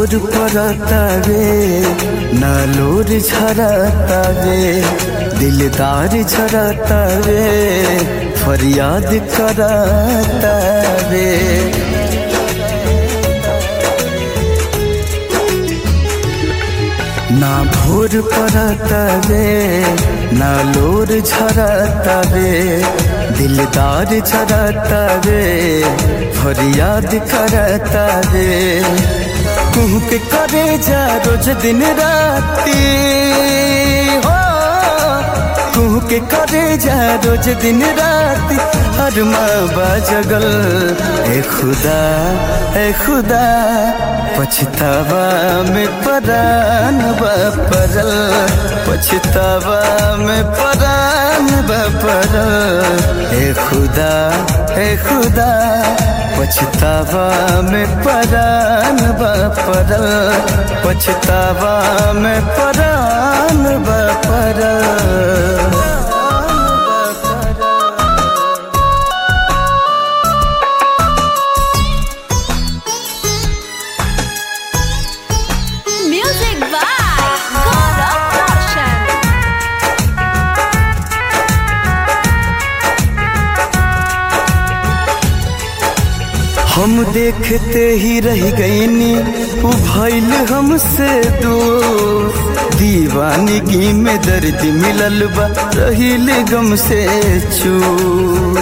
भोर पड़तावे ना लोर झरतावे, दिलदार झरतावे फरियाद करतावे। ना भोर पड़तावे ना लोर झरतावे, दिलदार झरतावे फरियाद करतावे। कुहू के करे जा रोज दिन राती हो, कुहू के करे जा रोज दिन राती, हर माँ बाजगल ए खुदा पछतावा में परान बपरल, पछतावा में परान बपरल। ए खुदा पछतावा में परान बपरल, पछतावा में परान बपरल। हम देखते ही रह गईनी उ भइल हमसे दूर, दीवानगी में दर्द मिलल बा रहिल गम से चूर।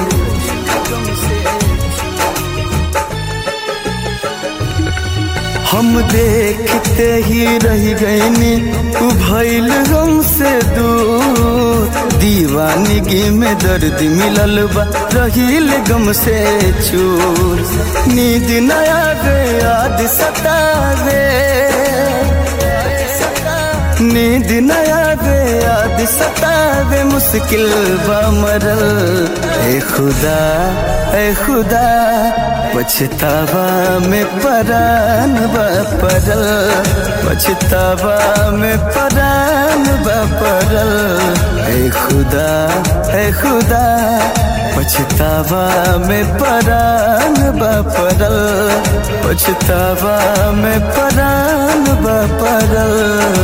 हम देखते ही रह गईनी उ भइल हमसे दूर, दीवानगी में दर्द मिलल बा रहिल गम से चूर। नींद न आवे याद सतावे, नींद न आवे याद सतावे, मुश्किल बा मरल। ए खुदा पछतावा में परान बपरल, पछतावा में परान बपरल। ए खुदा पछतावा में परान बपरल, पछतावा में परान बपरल।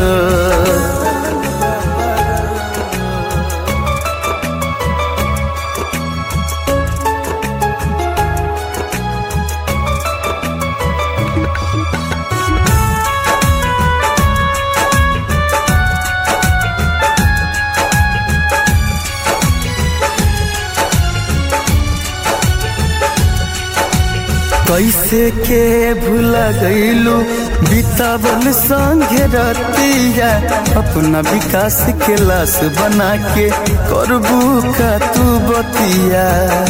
कैसे के भुला गईलू बितावल संगे रतिया, अपना विकास के लाश बना के करबू का तू बतिया।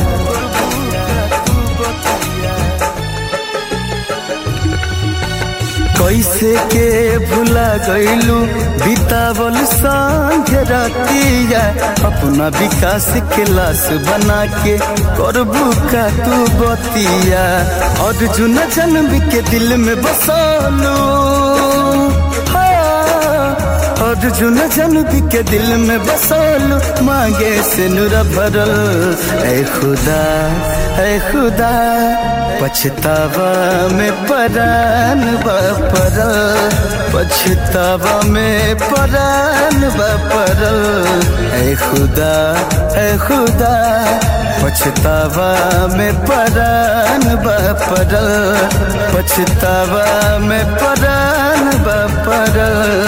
कैसे के भुला गईलू बितावल संगे रतिया, अपना विकास के लाश बना के करबू का तू बतिया। अर्जुन जन्म के दिल में बसालू, अर्जुन जन्म के दिल में बसालू, मांगे से नूर भरल। ए खुदा पछतावा में परान बपरल, पछतावा में परान बपरल। ए खुदा पछतावा में परान बपरल, पछतावा में परान बपरल।